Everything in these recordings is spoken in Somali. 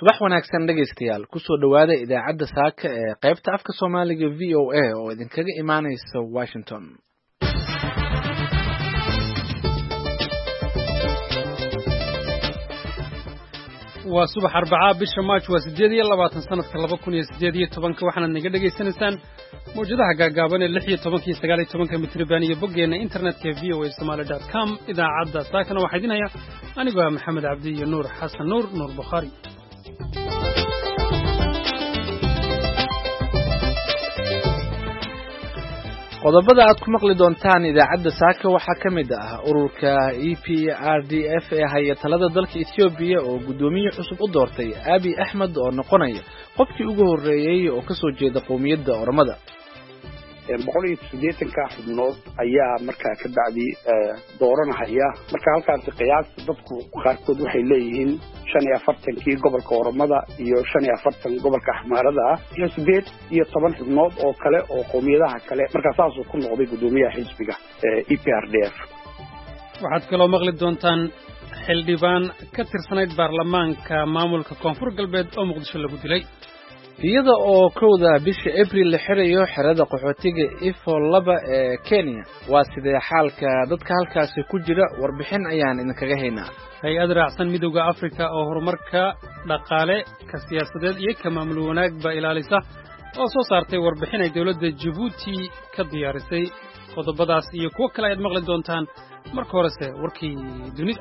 subax wanaagsan dhegaystayaal kusoo dhawaada idaacadda saaka ee qaybta afka soomaaliga VOA oo idinkaga imaanaysa Washington. waa subax Arbacaa bisha March waa 8 sanadka 2018 waxaad naga dhageysanaysaan mowjadaha gaagaaban ee 16 iyo 19 mitir iyo boggeena internetka voasomali.com. idaacadda saakana waxaa idin haya anigoo Maxamed Cabdi iyo Nuur Xasan Nuur Bukhari. qodobada aad ku maqli doontaan idaacadda saaka waxaa ka mid ah ururka EPRDF ee haya talada dalka Ethiopia oo gudoomiye cusub u doortay Abiy Ahmed oo noqonaya qofkii ugu horeeyay oo ka soo jeeda qowmiyadda Oromada. 180 xubnood ayaa markaa ka bacdi dooranaya marka halkaas qiyaas dadku qaarkood waxay leeyihiin 45 gobolka Oromada iyo 45 gobolka Axmaarada iyo 18 xubnood oo kale oo qowmiyadaha kale marka saas uu ku noqday gudoomiyaha xisbiga EPRDF. waxaad kaloo maqli doontaan xildhibaan ka tirsanayd baarlamaanka maamulka Koonfur Galbeed oo Muqdisho lagu dilay iyada oo kowda bisha April la xirayo xerada qaxootiga Ifo laba ee Kenya. waa sidee xaalka dadka halkaasi ku jira? warbixin ayaan idinkaga haynaa. hay-ad raacsan midowga Afrika oo horumarka dhaqaale ka siyaasadeed iyo ka maamul wanaagba ilaalisa oo soo saartay warbixin ay dawladda Djibouti ka diyaarisay. qodobadaas iyo kuwo kale ayaad maqli doontaan. marka horese warkii dunida.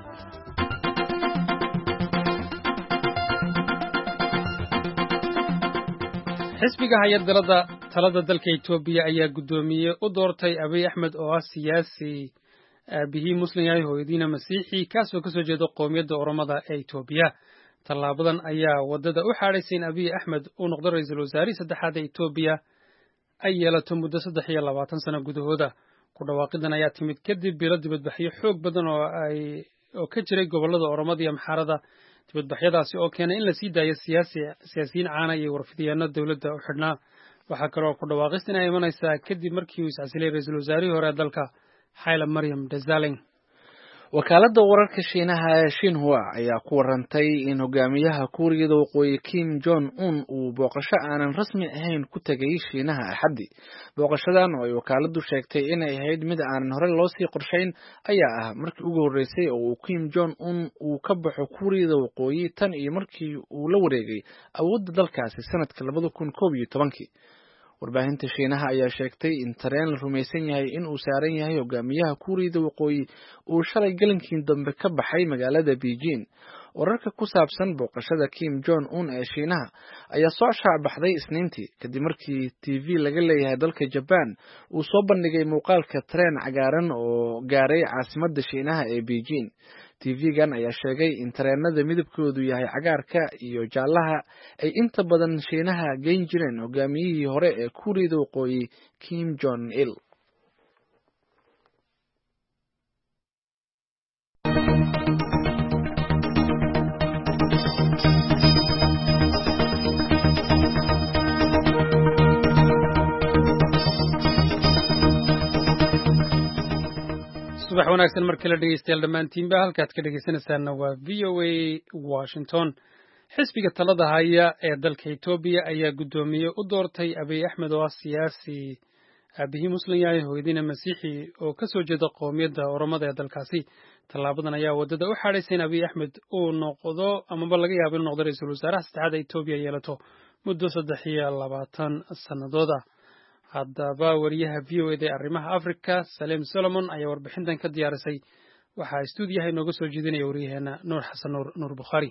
xisbiga hay-adda talada dalka Ethiopia ayaa gudoomiye u doortay Abiy Ahmed oo ah siyaasi aabihii muslim yahay hooyadiina masiixi kaasoo ka soo jeeda qowmiyadda Oromada ee Ethiopia. tallaabadan ayaa wadada u xaadhaysay in Abiy Ahmed uu noqdo ra'iisul wasaare saddexaad ee Ethiopia ay yeelato muddo 23 sano gudahooda. ku dhawaaqidan ayaa timid kadib bilo dibadbaxyo xoog badan oo ka jiray gobollada Oromada iyo Amxaarada. dibadbaxyadaasi oo keenay in la sii daayo siyaasiyiin caana iyo warfidyeenno dawladda u xidhnaa. waxaa kaloo ku dhawaaqistan ay imanaysaa kadib markii uu iscasilay ra'iisul wasaarihii hore ee dalka Haile Mariam Desalegn. wakaaladda wararka Shiinaha ee Xinhua ayaa ku warantay in hogaamiyaha Kuuriyada Waqooyi Kim Jong Un uu booqasho aanan rasmi ahayn ku tagay Shiinaha Axaddi. booqashadan oo ay wakaaladdu sheegtay inay ahayd mid aanan hore loo sii qorshayn ayaa ah markii ugu horreysay oo uu Kim Jong Un uu ka baxo Kuuriyada Waqooyi tan iyo markii uu la wareegay awoodda dalkaasi sanadka 2011. warbaahinta Shiinaha ayaa sheegtay in tareen la rumaysan yahay in uu saaran yahay hogaamiyaha Kuuriyada Waqooyi uu shalay galinkii dambe ka baxay magaalada Beijing. wararka ku saabsan booqashada Kim Jong Un ee Shiinaha ayaa soo shaac-baxday Isniintii kadib markii TV laga leeyahay dalka Japan uu soo bandhigay muuqaalka tareen cagaaran oo gaaray caasimadda Shiinaha ee Beijing. TV-gan ayaa sheegay in tareenada midabkoodu yahay cagaarka iyo jaalaha ay inta badan Shiinaha geyn jireen hogaamiyihii hore ee Kuuriyada Waqooyi Kim Jong Il. subax wanaagsan markii la dhegeystayaal dhammaantiinba halkaad ka dhegeysanaysaanna waa VOA Washington. xisbiga talada haya ee dalka Ethiopia ayaa gudoomiye u doortay Abiy Ahmed oo ah siyaasi aabihii muslim yahay hooyadiina masiixi oo ka soo jeeda qowmiyadda Oromada ee dalkaasi. tallaabadan ayaa wadada u xaadhaysay in Abiy Ahmed uu noqdo amaba laga yaabo inuu noqdo ra'iisul wasaaraha saddexaad ee Ethiopia yeelato muddo 23 sannadood ah. haddaba wariyaha VOA ee arrimaha Afrika Salim Solomon ayaa warbixintan ka diyaarisay. waxaa stuudiyaha inooga soo jeedinaya wariyaheena Nuur Xasan Nuur Bukhari.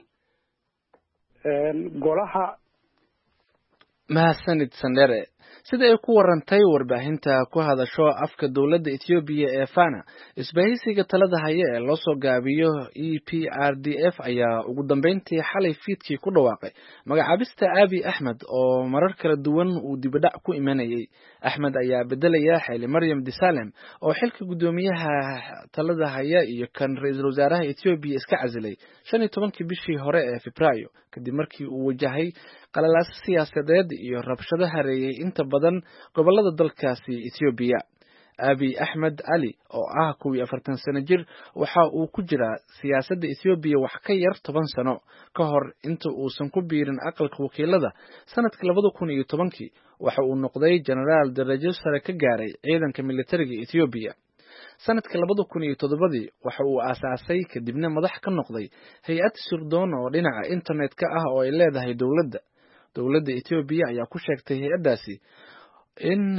golaha mahadsanid Sandere. sida ay ku warantay warbaahinta ku hadasho afka dawladda Ethiopia ee Fana, isbahaysiga talada haya ee loo soo gaabiyo EPRDF ayaa ugu dambeyntii xalay fiidkii ku dhawaaqay magacaabista Abiy Ahmed oo marar kala duwan uu dibadhac ku imanayay. Ahmed ayaa bedelaya Haile Mariam Desalegn oo xilka gudoomiyaha talada haya iyo kan ra'iisul wasaaraha Ethiopia iska casilay 15 bishii hore ee Febraayo kadib markii uu wajahay qalalaas siyaasadeed iyo rabshado hareeyay inta badan gobolada dalkaasi Ethiopia. Abiy Ahmed Ali oo ah 41 sano jir waxa uu ku jiraa siyaasadda Ethiopia wax ka yar 10 sano ka hor inta uusan ku biirin aqalka wakiilada sanadka 2010 waxa uu noqday generaal darajo sare ka gaaray ciidanka militariga Ethiopia. sanadka 2007 waxa uu aasaasay kadibna madax ka noqday hay'ad sirdoon oo dhinaca internetka ah oo ay leedahay dowladda Ethiopia ayaa ku sheegtay hay'adaasi in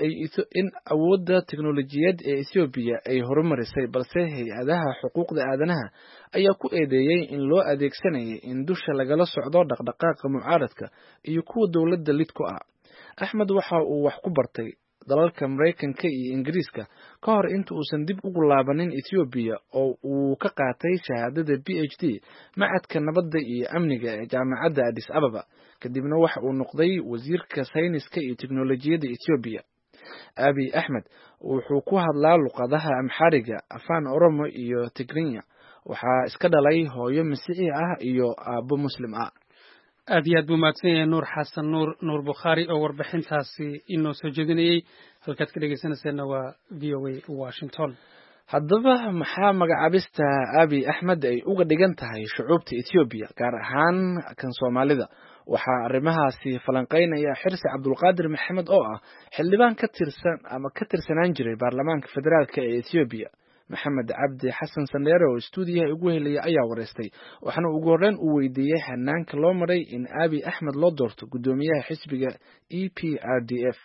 awoodda teknolojiyad ee Ethiopia ay horumarisay balse hay'adaha xuquuqda aadanaha ayaa ku eedeeyay in loo adeegsanayay in dusha lagala socdo dhaqdhaqaaqa mucaaradka iyo kuwa dowladda lid ku ah. Axmed waxa uu wax ku bartay dalalka Mareykanka iyo Ingiriiska ka hor inta uusan dib ugu laabanin Ethiopia oo uu ka qaatay shahaadada PhD macadka nabadda iyo amniga ee jaamacadda Addis Ababa kadibna waxa uu noqday wasiirka sayniska iyo teknolojiyadda Ethiopia. Abiy Ahmed wuxuu ku hadlaa luqadaha Amhariga, Afaan Oromo iyo Tigrinya. waxaa iska dhalay hooyo Masiixi ah iyo aabbo Muslim ah. aad iyo aad buu mahadsan yahay Nuur Xasan Nuur Bukhaari oo warbixintaasi inoo soo jeedinayay. halkaad ka dhegeysanaysaana waa VOA Washington. haddaba maxaa magacaabista Abiy Ahmed ay uga dhigan tahay shucuubta Ethiopia gaar ahaan kan Soomaalida? waxaa arrimahaasi falanqeynaya Xirsi Cabdulqaadir Maxamed oo ah xildhibaan ka tirsanaan jiray baarlamaanka federaalka ee Ethiopia. Maxamed Cabdi Xasan Sandheere oo stuudiyaha ugu helaya ayaa wareystay waxaana ugu horreyn uu weydiiyey hanaanka loo maray in Abiy Ahmed loo doorto gudoomiyaha xisbiga EPRDF.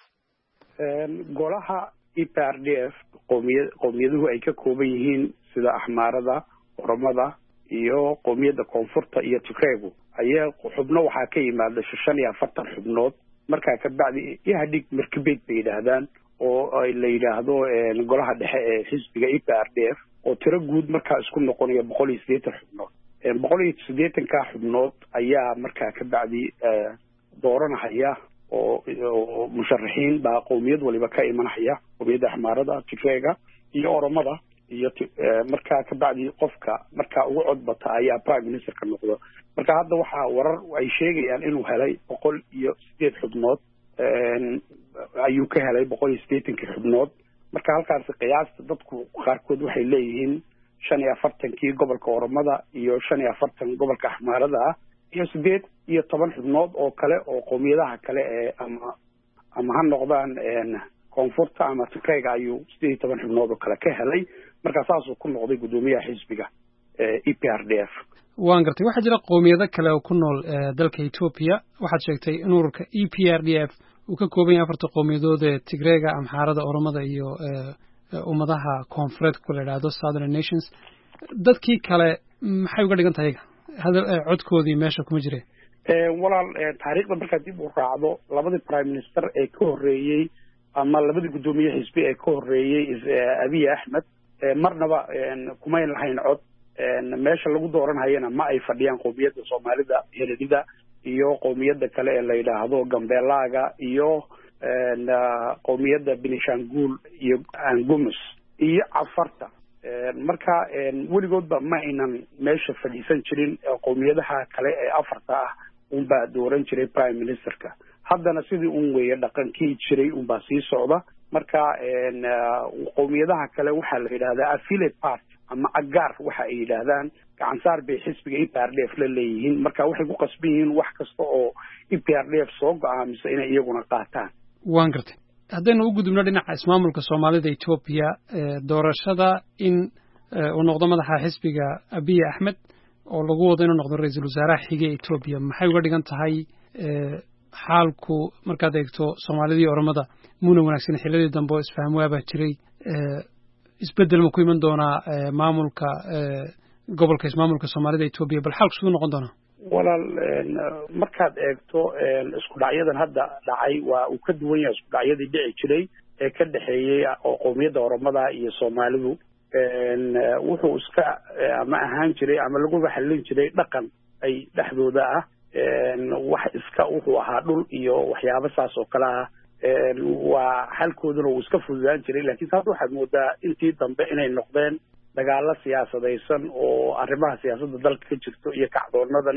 golaha EPRDF qowmiyaduhu ay ka kooban yihiin sida Axmaarada, Oromada iyo qowmiyadda Koonfurta iyo Tigreegu ayaa xubno waxaa ka yimaada 45 xubnood markaa ka bacdi ihadhig markibeed bay yidhaahdaan oo la yidhaahdo golaha dhexe ee xisbiga EPRDF oo tiro guud markaa isku noqonaya 180 xubnood. 180 xubnood ayaa markaa ka bacdi dooranaya oo musharaxiin baa qowmiyad waliba ka imanaya, qowmiyadda Axmaarada, Tigreega iyo Oromada iyo markaa ka bacdi qofka markaa ugu codbata ayaa prime minister ka noqdo. marka hadda waxaa warar ay sheegayaan inuu helay 108 xubnood ayuu ka helay 180 xubnood. marka halkaas qiyaasta dadku qaarkood waxay leeyihiin 45 gobolka Oromada iyo 45 gobolka Axmaarada ah iyo 18 xubnood oo kale oo qowmiyadaha kale ee ama ha noqdaan Koonfurta ama Tigreega ayuu 18 xubnood oo kale ka helay. marka saas uu ku noqday gudoomiyaha xisbiga EPRDF. waan gartay waxaa jira qowmiyado kale oo ku nool dalka Ethiopia. waxaad sheegtay in ururka EPRDF uu ka kooban yahay 4 qowmiyadood ee Tigreega, Amhariga, Oromada iyo ummadaha Koonfureed ku leedahay Southern Nations. dadkii kale maxay uga dhigan tahay codkoodii meesha kuma jireen? walaal taariikhda markaad dib u raacdo labadii prime minister ee ka horreeyay ama labadii gudoomiye xisbi ee ka horreeyay Abiy Ahmed marnaba kumayn lahayn cod. meesha lagu dooranayana ma ay fadhiyaan qowmiyadda Soomaalida, Heredida iyo qowmiyadda kale ee la yiraahdo Gambeelaga iyo qowmiyadda Benishangul iyo Angumus iyo Cafarta. marka weligoodba ma aynan meesha fadhiisan jirin. qowmiyadaha kale ee afarta ah unbaa dooran jiray prime ministerka. haddana sidii un weeye dhaqankii jiray unbaa sii socda. marka qowmiyadaha kale waxaa la yidhahdaa affiliate part ama agaar waxa ay yidhaahdaan gacansaar bay xisbiga EPRDF la leeyihiin. marka waxay ku qasban yihiin wax kasta oo EPRDF soo go'aamisa inay iyaguna qaataan. waan gartay. haddaynu u gudubno dhinaca ismaamulka Soomaalida Ethiopia, doorashada in uu noqdo madaxa xisbiga Abiy Ahmed oo lagu wado inuu noqdo ra'iisul wasaaraha xiga ee Ethiopia maxay uga dhigan tahay xaalku markaad eegto Soomaalida iyo Oromada muna wanaagsan xilladii dambe oo isfaham waaba jiray? isbedel ma ku iman doonaa maamulka gobolka ismaamulka Soomaalida Ethiopia bal xaalku siduu noqon doonaa? walaal markaad eegto isku dhacyadan hadda dhacay waa uu ka duwan yahay isku dhacyadii dhici jiray ee ka dhaxeeyay oo qowmiyadda Oromada iyo Soomaalidu. wuxuu iska ama ahaan jiray ama lagu xallin jiray dhaqan ay dhexdooda ah. wax iska wuxuu ahaa dhul iyo waxyaabo saas oo kale ah. waa halkooduna uu iska fududaan jiray. laakiin hadda waxaad moodaa intii dambe inay noqdeen dagaalo siyaasadaysan oo arrimaha siyaasadda dalka ka jirto iyo kacdoonadan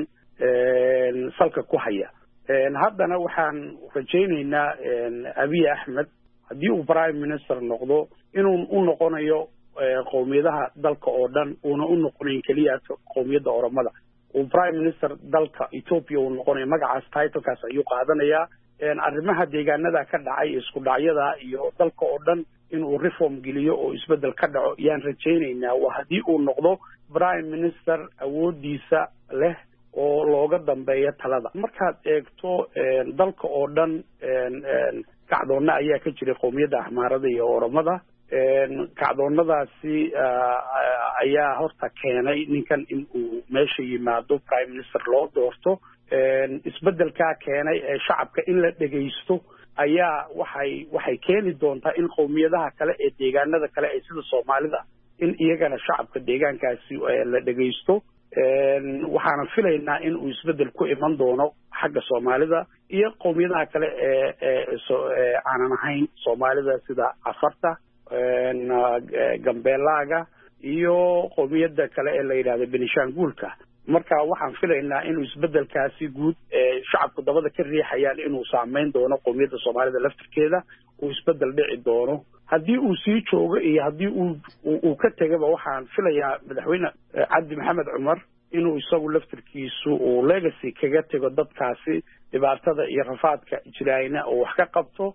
salka ku haya. haddana waxaan rajaynaynaa Abiy Ahmed haddii uu prime minister noqdo inuu u noqonayo qowmiyadaha dalka oo dhan uuna u noqonayn keliya qowmiyadda oromada uu prime minister dalka Ethiopia uu noqonayo magacaas titlekaas ayuu qaadanayaa arrimaha deegaanada ka dhacay isku dhacyada iyo dalka oo dhan inuu reform geliyo oo isbedel ka dhaco yaan rajaynaynaa waa haddii uu noqdo prime minister awoodiisa leh oo looga dambeeyo talada markaad eegto dalka oo dhan kacdoonna ayaa ka jiray qowmiyadda Axmaarada iyo Oromada kacdoonnadaasi ayaa horta keenay ninkan in uu meesha yimaado prime minister loo doorto isbedelkaa keenay ee shacabka in la dhegaysto ayaa waxay keeni doontaa in qowmiyadaha kale ee deegaanada kale ee sida Soomaalida in iyagana shacabka deegaankaasi la dhegaysto waxaan filaynaa in uu isbedel ku iman doono xagga Soomaalida iyo qowmiyadaha kale ee aanan ahayn Soomaalida sida Afarta Gambeelaga iyo qowmiyada kale ee la yiraahdo Benishanguulka marka waxaan filaynaa inuu isbedelkaasi guud shacabku dabada ka riixayaan inuu saameyn doono qowmiyadda Soomaalida laftirkeeda uu isbedel dhici doono haddii uu sii joogo iyo haddii uu ka tagaba waxaan filayaa madaxweyne Cabdi Maxamed Cumar inuu isagu laftirkiisu uu legacy kaga tago dadkaasi dhibaatada iyo rafaadka jirayna oo wax ka qabto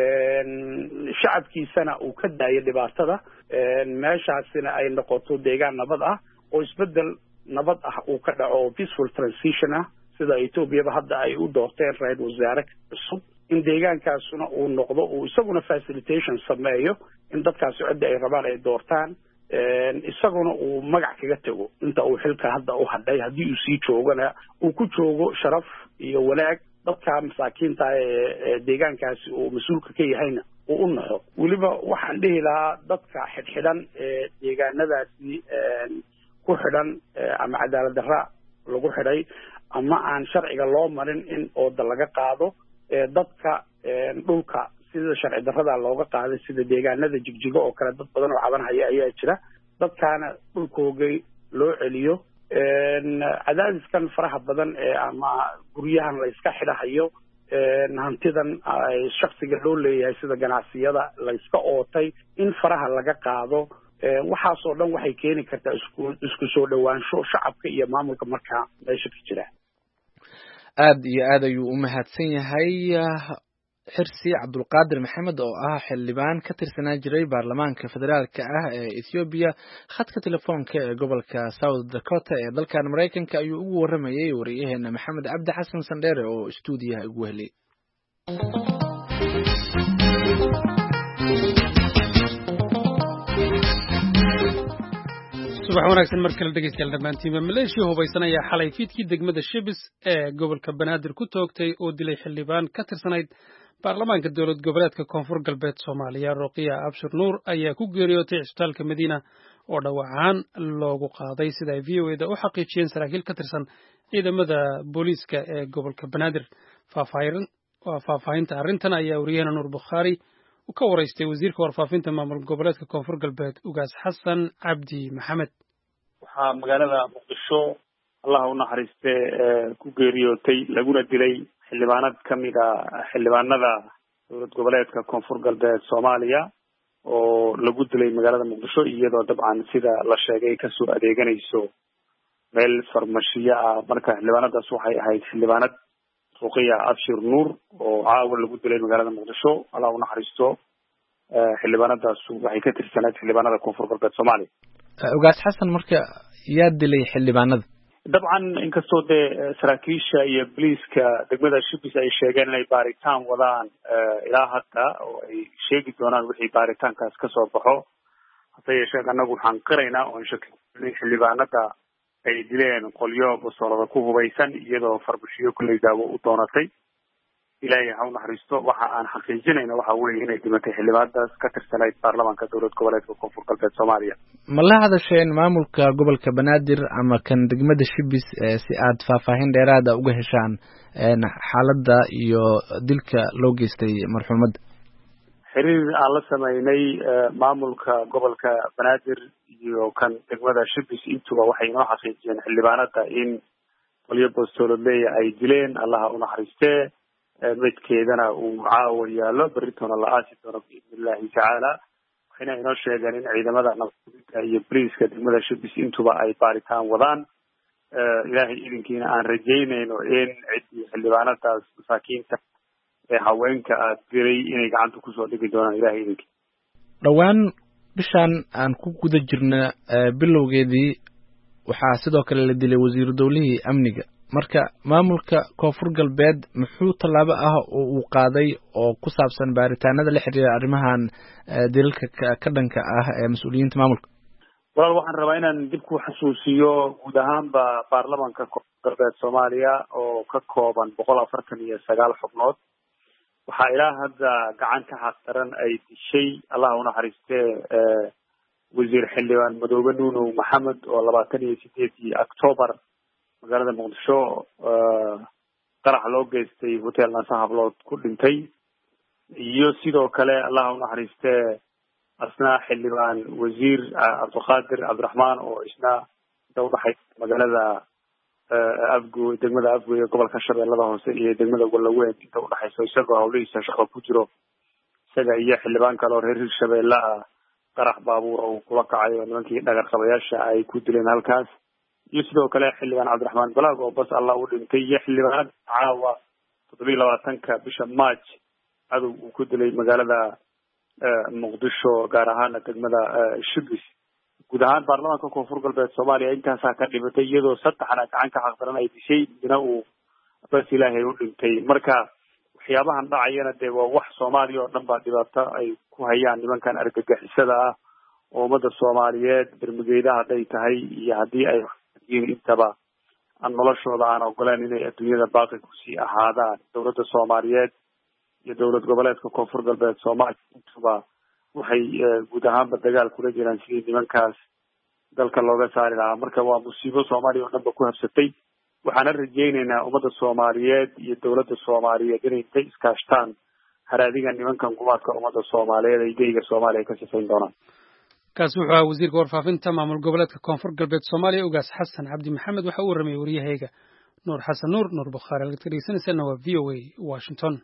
shacabkiisana uu ka daayo dhibaatada meeshaasina ay noqoto deegaan nabad ah oo isbedel nabad ah uu ka dhaco peaceful transition ah sida Ethiopia hadda ay u doorteen ra'iisul wasaare cusub in deegaankaasuna uu noqdo uu isaguna facilitation sameeyo in dadkaasi cid ay rabaan ay doortaan isaguna uu magac kaga tago inta uu xilka hadda u hadhay haddii uu sii joogana uu ku joogo sharaf iyo wanaag dadka masaakiinta ee deegaankaasi uu mas'uulka ka yahayna uu u naxo weliba waxaan dhihi lahaa dadka xidhan ee deegaanadaasi ku xidhan ama cadaalad darra lagu xidhay ama aan sharciga loo marin in ooda laga qaado dadka dhulka sida sharci darrada looga qaaday sida deegaanada jigjiga oo kale dad badan oo cabanaya ayaa jira dadkaana dhulkoogay loo celiyo cadaadiskan faraha badan ee ama guryahan la iska xidhahayo hantidan shakhsiga loo leeyahay sida ganacsiyada la iska ootay in faraha laga qaado waxaasoo dhan waxay keeni kartaa isku soo dhawaansho shacabka iyo maamulka markaa meesha ka jira aad iyo aad ayuu u mahadsan yahay xirsi cabdulqaadir maxamed oo ah xildhibaan ka tirsanaa jiray baarlamaanka federaalka ah ee Ethiopia khadka telefoonka ee gobolka South Dakota ee dalkan Mareykanka ayuu ugu waramayay wariyaheena Maxamed Cabdi Xasan Sandheere oo stuudiyaha ugu helay subax wanaagsan markale dhegeystayaal dhammaantiinba maleeshiya hubaysan ayaa xalay fiidkii degmada Shibis ee gobolka Banaadir ku toogtay oo dilay xildhibaan ka tirsanayd baarlamaanka dowlad goboleedka koonfur galbeed Soomaaliya Roqiya Abshir Nuur ayaa ku geeriyootay isbitaalka Madiina oo dhawacaan loogu qaaday sida ay VOA-da u xaqiijiyeen saraakiil ka tirsan ciidamada booliiska ee gobolka Banaadir faahfaahinta arrintan ayaa wariyaheena Nuur Bukhaari u ka waraystay wasiirka warfaafinta maamul goboleedka koonfur galbeed Ugaas Xasan Cabdi Maxamed waxaa magaalada Muqdisho Allah u naxariiste ku geeriyootay laguna dilay xildhibaanad kamid ah xildhibaanada dowlad goboleedka koonfur galbeed Soomaaliya oo lagu dilay magaalada Muqdisho iyadoo dabcan sida la sheegay ka soo adeeganayso meel farmashiya ah marka xildhibaanadaas waxay ahayd xildhibaanad Roqiya Abshir Nuur oo caawa lagu dilay magaalada Muqdisho Allah u naxariisto xildhibaanadaas waxay ka tirsanayd xildhibaanada koonfur galbeed Soomaaliya Ugaas Xasan marka yaa dilay xildhibaanada dabcan inkastoo saraakiisha iyo booliiska degmada Shibis ay sheegeen inay baaritaan wadaan ilaa hadda oo ay sheegi doonaan wixii baaritaankaas ka soo baxo hase yeeshee anagu waxaan qiraynaa oo shakiin xildhibaanada ay dileen qolyo basoolada ku hubaysan iyadoo farmashiyo kulay daawo u doonatay ilaahay ha u naxariisto waxa aan xaqiijinayna waxa weeye inay dhimatay xildhibaanadaas ka tirsanayd baarlamaanka dowlad goboleedka koonfur galbeed Soomaaliya ma la hadasheen maamulka gobolka Banaadir ama kan degmada Shibis si aad faahfaahin dheeraad ah uga heshaan xaaladda iyo dilka loo geystay marxuumadda xiriir aan la sameynay maamulka gobolka Banaadir iyo kan degmada Shibis intuba waxay noo xaqiijiyeen xildhibaanada in qolyo bastoolad ay dileen Allah u naxariistee midkeedana uu caawa yaallo beritoona la aasi doono biidni illahi tacaala. waxayna inoo sheegeen in ciidamada nabadgelyada iyo boliiska degmada shibis intuba ay baaritaan wadaan. ilaahay idinkiina aan rajaynayno in ciddii xildhibaanadaas masaakiinta ee haweenka diray inay gacanta kusoo dhigi doonaan ilaahay idinkii. dhowaan bishaan aan ku guda jirna bilowgeedii waxaa sidoo kale la dilay wasiiru dowlihii amniga. marka maamulka koonfur galbeed muxuu tallaabo ah oo uu qaaday oo ku saabsan baaritaanada la xiriira arrimahan dilalka ka dhanka ah ee mas-uuliyiinta maamulka? walaal waxaan rabaa inaan dib ku xasuusiyo guud ahaanba baarlamanka koonfur galbeed Soomaaliya oo ka kooban 149 xubnood. waxaa ilaa hadda gacan ka xaqdaran ay dishay allah u naxariistee wasiir xildhibaan Madoobe Nuuno Maxamed oo 28 October magaalada Muqdisho qarax loo geystay hotel Nasa Hablood ku dhintay. iyo sidoo kale allah u naxariistee asna xildhibaan wasiir Cabdiqaadir Cabdiraxmaan oo isna dawdaxay magaalada afgo degmada afgo ee gobolka Shabeellada Hoose iyo degmada Walaweyn inta u dhaxayso isagoo hawlihiisa shaqo ku jiro. isaga iyo xildhibaan kale oo reer Hirshabeelle ah qarax baabuur oo kula kacay oo nimankii dhagar qabayaasha ay ku dileen halkaas. iyo sidoo kale xildhibaan Cabdiraxmaan Balaag oo bas Allah u dhintay iyo xildhibaan caawa 27 bisha March adu uu ku dilay magaalada Muqdisho gaar ahaan degmada Shibis. guud ahaan baarlamaanka koonfur galbeed Soomaaliya intaasaa ka dhimatay iyadoo 3 gacan ka xaqdaran ay dishay midna uu bas ilaahay u dhintay. marka waxyaabahan dhacayana dee waa wax Soomaaliya oo dhan baa dhibaato ay ku hayaan nimankan argagixisada ah oo ummadda Soomaaliyeed bermageyda hadday tahay iyo haddii ay intaba aan noloshooda aan ogolaan inay adduunyada baaqi kusii ahaadaan. dowladda Soomaaliyeed iyo dowlad goboleedka koonfur galbeed Soomaaliya intuba waxay guud ahaanba dagaal kula jiraan sidii nimankaas dalka looga saari lahaa. marka waa musiibo Soomaaliya oo dhanba ku habsatay. waxaana rajaynaynaa ummadda Soomaaliyeed iyo dowladda Soomaaliyeed inay intay iskaashtaan haraadiga nimankan gumaadka ummadda Soomaaliyeed ay geyga Soomaaliya ka sifayn doonaan. kaas wuxuu ahaa wasiirka warfaafinta maamul goboleedka koonfur galbeed Soomaaliya ugaas Xasan Cabdi Maxamed waxa uu warramay wariyahayga Nuur Xasan Nuur Bukhari laga dhageysanayna waa VOA Washington.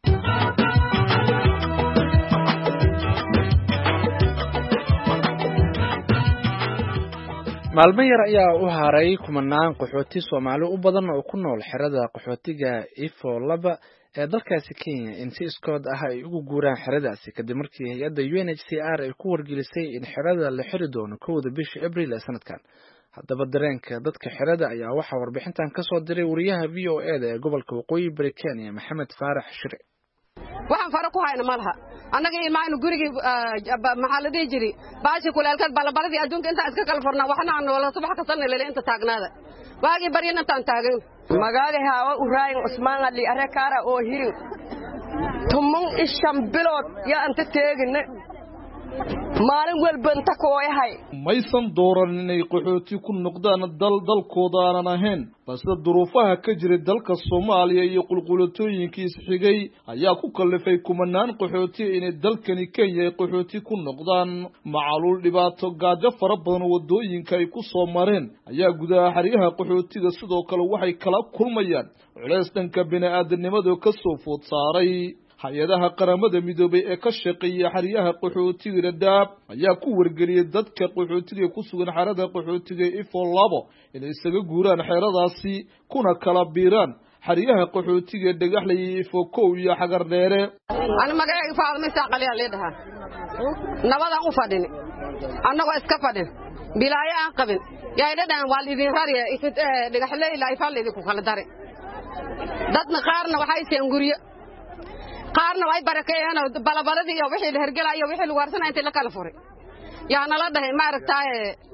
maalmo yar ayaa u haray kumanaan qaxooti Soomaali u badan oo ku nool xerada qaxootiga Ifo 2 ee dalkaasi Kenya in si iskood ah ay ugu guuraan xeradaasi kadib markii hay'adda UNHCR ay ku wargelisay in xerada la xiri doono 1 bisha Abriil ee sanadkan. haddaba dareenka dadka xerada ayaa waxa warbixintan ka soo diray wariyaha VOA ee gobolka Waqooyi Bari Kenya Maxamed Faarax Shire. waxaan fara ku hayna malaha annaga ilmaaynu gurigi maxalladii jiri baashi kuleelkad balabaladii adduunka inta iska kala furna waxna aan wala subax ka sanay inta taagnaada waagi barina tan taagan magaali haawa uraayin Usmaan Ali arekara oo hirin tumun isham bilood ya anta teegin maalin walba inta ku yahay maysan dooran inay qaxooti ku noqdaan dalkooda aan ahayn balse duruufaha ka jira dalka Soomaaliya iyo qulqulatooyinkiisa xigay ayaa ku kallifay kumanaan qaxooti inay dalkani Kenya ay qaxooti ku noqdaan. macaluul dhibaato gaajo fara badan wadooyinka ay ku soo mareen ayaa gudaha xariyaha qaxootiga sidoo kale waxay kala kulmayaan culays dhanka bini'aadanimada ka soo food saaray. hay-adaha qaramada midoobay ee ka shaqeeya xariyaha qaxootiga Dadaab ayaa ku wargeliyay dadka qaxootiga ku sugan xerada qaxootiga Ifo 2 inay isaga guuraan xeradaasi kuna kala biiraan xariyaha qaxootiga Dhagaxley Ifo 1 iyo Xagar Dheere. ana magacayga Faadimo Saaqaliya leedahay nabada u fadhin annagoo iska fadhin bilaayo aan qabin yaa dhadhan waalidin rariya Dhagaxley ilaa Ifo leeyahay ku kala daray dadna qaarna waxay seen guriyo qaarna way barakeeyeen balabaladii iyo wixii la hergelayo wixii lagu warsanay inta la kala furay yaa nala dhahay ma aragtay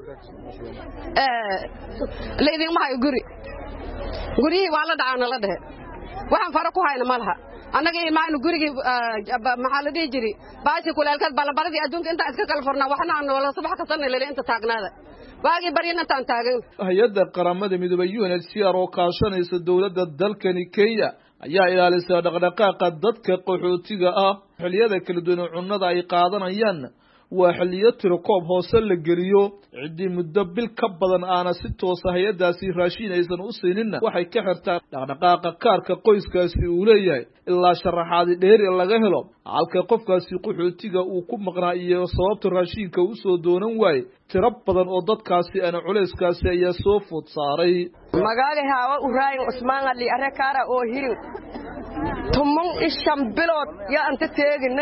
leedin ma hay gurigii waa la dhacana la dhahay waxaan fara ku hayna malaha annaga ilmaaynu gurigi maxalladii jiri baashi kuleelkad balabaladii adduunka inta iska kala furna waxna aan wala subax ka sanay inta taagnaada waagi barina tan taagan. hay'adda qaramada midoobay UNHCR oo kaashanaysa dowladda dalkani Kenya ayaa ilaalisa dhaqdhaqaaqa dadka qaxootiga ah xilliyada kala duwan cunnada ay qaadanayaan waa xilliyo tirokoob hoose la geliyo ciddii muddo bil ka badan aana si toosa hay-addaasi raashin aysan u siininna waxay ka xirtaan dhaqdhaqaaqa kaarka qoyskaasi uu leeyahay ilaa sharaxaadi dheeri laga helo halka qofkaasi qaxootiga uu ku maqnaa iyo sababta raashinka u soo doonan waaye tiro badan oo dadkaasi ana culayskaasi ayaa soo food saaray magaaga haawa uraayin Usmaan Ali arakaara oo hirin tumon ishan bilood ya anta teegina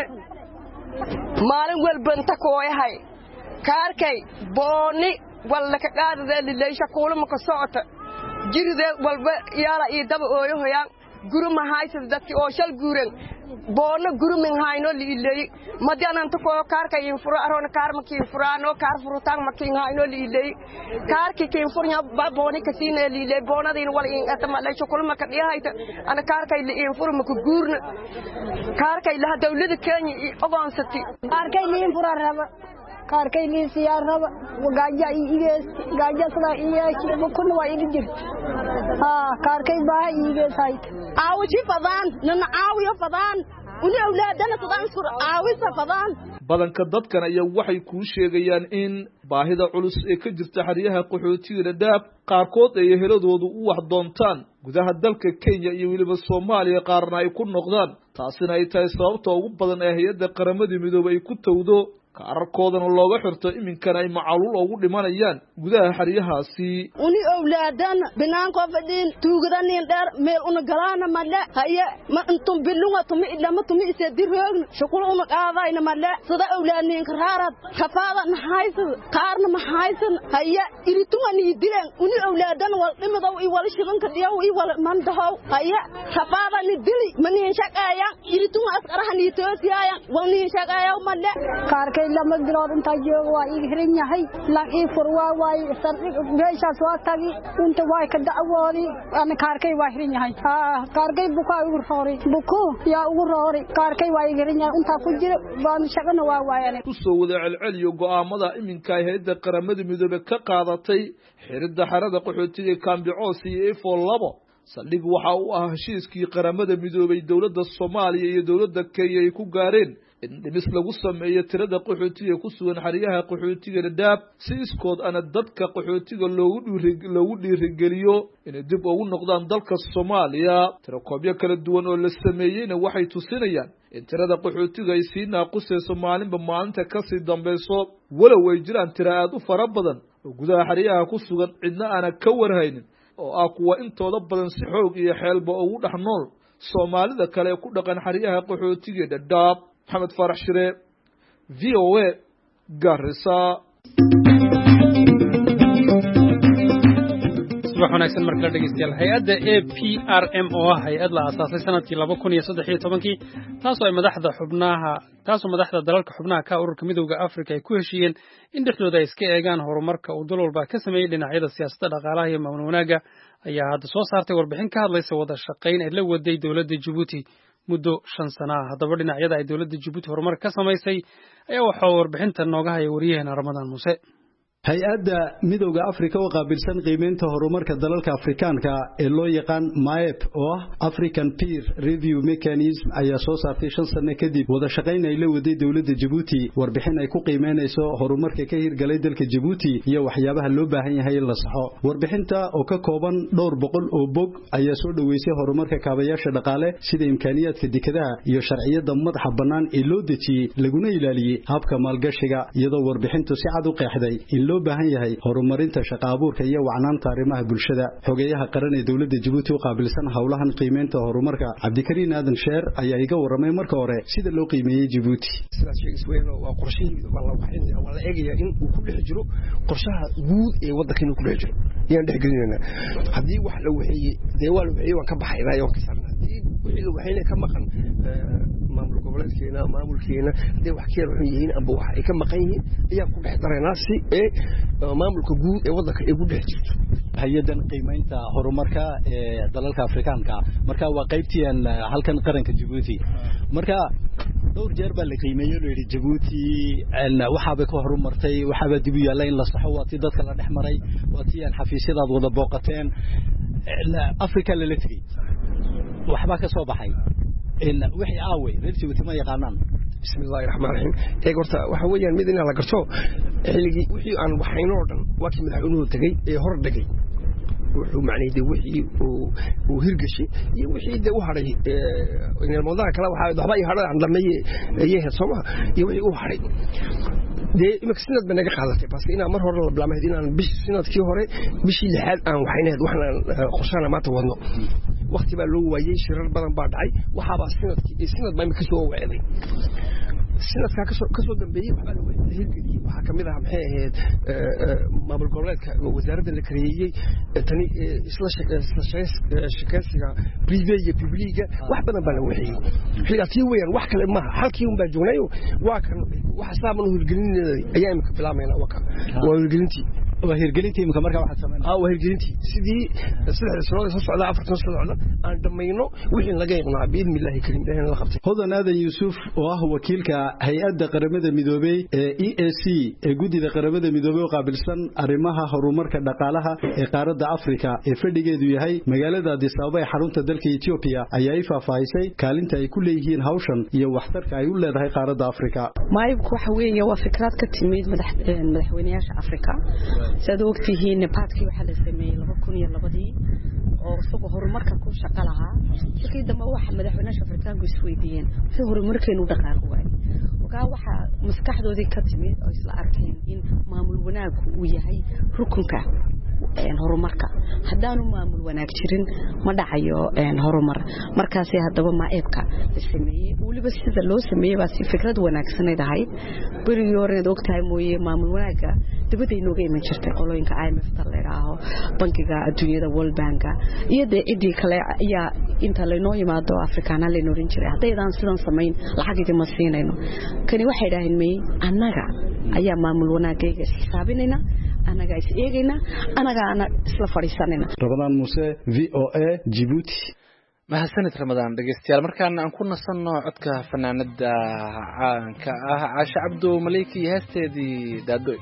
maalin walba inta kooyahay kaarkay booni walla ka qaadada lileysha kuulama ka socota jiride walba yaala ii daba ooyohayaan guruma haysa dadki oo shal guuren boona gurumin hayno liilay madiana inta koo kaarkay furo arona kaar makiin furaano kaar furutaan makiin hayno liilay kaarki kiin furnya booni ka siina liilay boonadin wal in atama la kulma ka dhiyayta ana kaarkay liin furma ku guurna kaarkay la dawladda Kenya ogoonsati kaarkay liin fura raba kaarkay liin siyaar raba gaaja iigees gaaja sida iyeeshi kun waa ii jirta kaarkay baa iigees hayt aawici fadaan nana aawiyo fadaan uni awlaadana fadaan fur aawisa fadaan badanka dadkan ayaa waxay ku sheegayaan in baahida culus ee ka jirta xariyaha qaxootiga Dadaab qaarkood ay heladoodu u wax doontaan gudaha dalka Kenya iyo waliba Soomaaliya qaarna ay ku noqdaan taasina ay tahay sababta ugu badan ee hay'adda qaramada midoobay ay ku tawdo kaarkoodana looga xirto iminkana ay macaluul ugu dhimanayaan gudaha xariyahaasi uni awlaadan binaanko fadin tuugadaneen dheer meel una galaana male haye ma intum bilunga tumi ilama tumi isediroogna shaqul uma qaadayna male sida awlaadneen karaarad kafaada mahaysan qaarna mahaysan haye iritunga ni dileen uni awlaadan wal dhimada ii wal shibanka diyaw ii wal mandahow haye kafaada ni dili maniin shaqaaya iritunga asqarahani toosiyaya wal ni shaqaaya male kaarkay lama bilood inta joogo waa ii hirin yahay la ii furwaa waay meeshaas waa tagi inta way ka dacwoodi ana kaarkay waa hirin yahay kaarkay bukaa ugu roori buku yaa ugu roori kaarkay waa ii hirin yahay inta ku jira baan shaqana waa waayane ku soo wada celceliyo go'aamada iminka hay'adda qaramada midoobay ka qaadatay xiridda xarada qaxootiga Kambicoos iyo F2 saldhig waxa uu ah heshiiskii qaramada midoobay dawladda Soomaaliya iyo dawladda Kenya ay ku gaareen in dhimis lagu sameeyo tirada qaxootiga ku sugan xariyaha qaxootiga Dadaab si iskood ana dadka qaxootiga loogu dhiirigeliyo inay dib ugu noqdaan dalka Soomaaliya tirakoobyo kala duwan oo la sameeyayna waxay tusinayaan in tirada qaxootiga ay sii naaqusayso maalinba maalinta ka sii dambayso walow ay jiraan tiro aad u fara badan oo gudaha xariyaha ku sugan cidna aana ka warhaynin oo ah kuwa intooda badan si xoog iyo xeelba ugu dhex nool Soomaalida kale ku dhaqan xariyaha qaxootiga Dadaab محمد فرح شريف VOA Garissa subax wanaagsan markale dhegeystayaal hay'adda APRM oo ah hay'ad la aasaasay sanadkii 2013 taasoo madaxda dalalka xubnaha ka ururka midowga Afrika ay ku heshiiyeen in dhexdooda ay iska eegaan horumarka uu dal walba ka sameeyay dhinacyada siyaasadda dhaqaalaha iyo maamul wanaagga ayaa hadda soo saartay warbixin ka hadlaysa wada shaqayn ay la waday dawladda Djibouti muddo 5 sano ah haddaba dhinacyada ay dawladda Djibouti horumar ka samaysay ayaa waxa warbixinta nooga haya wariyaheena Ramadaan Muuse hay-adda midowga Afrika oo qaabilsan qiimeynta horumarka dalalka Afrikaanka ee loo yaqaan MAEP oo ah African Peer Review Mechanism ayaa soo saartay 5 sano kadib wada shaqayn ay la waday dawladda Djibouti warbixin ay ku qiimeynayso horumarka ka hirgalay dalka Djibouti iyo waxyaabaha loo baahan yahay in la saxo warbixinta oo ka kooban dhowr boqol oo bog ayaa soo dhaweysay horumarka kaabayaasha dhaqaale sida imkaaniyaadka dekedaha iyo sharciyada madaxa bannaan ee loo dejiyay laguna ilaaliyay habka maalgashiga iyadoo warbixintu si cad u qeexday in loo baahan yahay horumarinta shaqo abuurka iyo wacnaanta arrimaha bulshada xogeyaha qaran ee dawladda Djibouti oo qaabilsan hawlahan qiimeynta horumarka Cabdikariin Aadan Sheer ayaa iga waramay marka hore sida loo qiimeeyay Djibouti sidaas sheegayso waa qorshaheedu wala eegaya in uu ku dhex jiro qorshaha guud ee waddanka ku dhex jiro yaan dhex gelinayna hadii wax la waxeeyay deewaal waxeeyay waan ka baxaynaa oo ka saarnaa hadii wixii waxayna ka maqan maamul goboleedkeena maamulkeena hadii wax keen wuxuu yihiin amba wax ay ka maqan yihiin ayaa ku dhex dareynaa si ee maamulka guud ee waddanka ay ku dhex jirto hay'adan qiimeynta horumarka ee dalalka Afrikaanka marka waa qaybtiyan halkan qaranka Djibouti marka dhowr jeer baa la qiimeeyay oo yiri Djibouti waxa bay ka horumartay waxa ba dib u yaalay in la saxo waati dadka la dhex maray waati aan xafiisyadaad wada booqateen Afrika la leeyahay waxba ka soo baxay in wixii aaway reer Djibouti ma yaqaanaan bismillaahi raxmaani raxiim horta waxa weeyaan mid in la garto xilligii wixii aan waxaynoo dhan waa kii madaxweynuhu tagay ee hor dhigay wuxuu macnaheedu wixii uu hirgashay iyo wixii u haray in moodada kala waxba ay haray aan dhameeyay ayahay Soomaa iyo wixii u haray imika sanad baan naga qaadatay bas inaan mar hore la bilaabay inaan sanadkii hore bishii lixaad aan waxaynayd waxaan qorshaana maanta wadno waqti baa loo waayay shirar badan baa dhacay waxa baa sanad baa imika soo wacday sanadka ka soo dambeeyay waxa la hirgeliyay waxa kamid ah maxay ahayd maamul goboleedka wasaaradda la kareeyay tani isla shaqeysiga private iyo public wax badan baa la waxay xilligaasi weeyaan wax kale ma halkii un baa joognay waa kan waxa saaban hirgelinay ayaa imika bilaabmayna waa hirgelintii imika marka waxa sameeyay waa hirgelintii sidii saddex sano soo socda 4 sano aan dhamayno wixii laga yaqaan biidmilaahi kariim dhahan la qabtay hodan aadan yuusuf oo ah wakiilka hay'adda qaramada midoobay ee EAC ee guddiga qaramada midoobay oo qaabilsan arrimaha horumarka dhaqaalaha ee qaaradda Afrika ee fadhigeedu yahay magaalada Addis Ababa ee xarunta dalka Ethiopia ayaa faafahisay kaalinta ay ku leeyihiin hawshan iyo waxtarka ay u leedahay qaaradda Afrika maayibku waxa weeye waa fikrad ka timid madaxweynayaasha Afrika sidoo ogtihiin paadkii waxa la sameeyay 2002 oo suuqa horumarka ku shaqo lahaa shaqii dambe waxa madaxweynaha Afrikaanku isweydiiyeen si horumarkeenu dhaqaaqo waxa maskaxdoodii ka timid oo isla arkeen in maamul wanaag uu yahay rukunka horumarka haddaanu maamul wanaag jirin ma dhacayo horumar markaas hadaba maaibka sameeyay waliba sida loo sameeyay baa si fikrad wanaagsan ay tahay bariyo reed ogtahay mooyee maamul wanaaga dibadda inooga iman jirtay qolooyinka IMF taleeraho bankiga adduunyada World Bank iyo idii kale ayaa inta leeno yimaado Afrikaana leeno oran jiray haddaydan sidan sameyn lacag ma siinayno kani waxay dhaaheen may annaga ayaa maamul wanaagayga xisaabinayna anaga is eegayna anaga isla fariisanayna Ramadan Muuse VOA Djibouti mahadsanid Ramadan dhageystayaal markaan aan ku nasanno codka fanaanada caanka ah Caasha Cabdu Maliki heesteedii Daadoy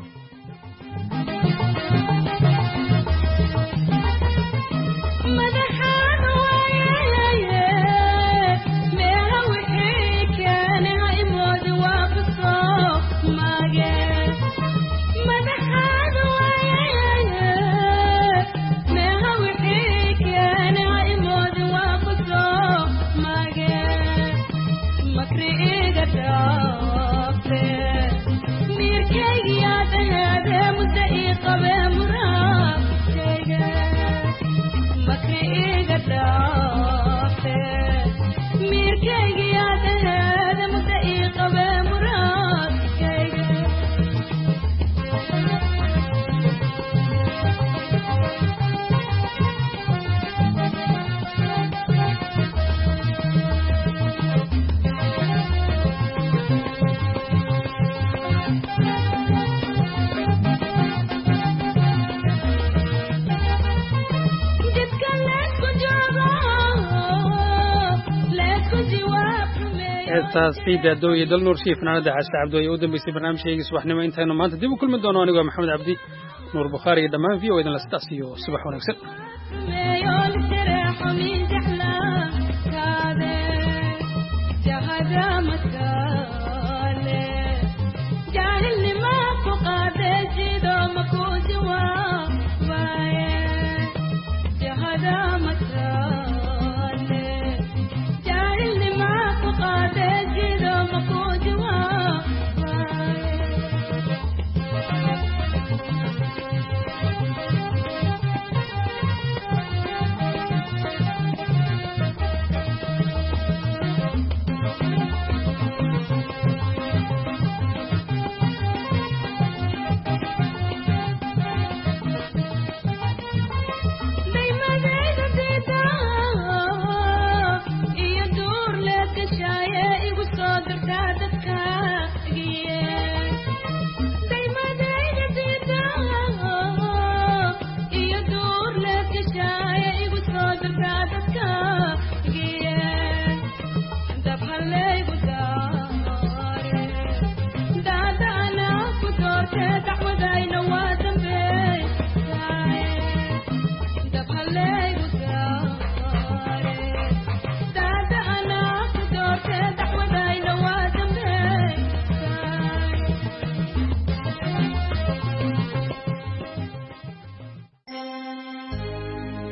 سيدة دوي دل نور شيف نانا دعاش عبدو يودن بيسي برنامج شيء صباح نما انتهينا ما انت ديبو كل من دونه وانا محمد عبدي نور بخاري دمان فيه وإذن لاستأسيو صباح ونكسر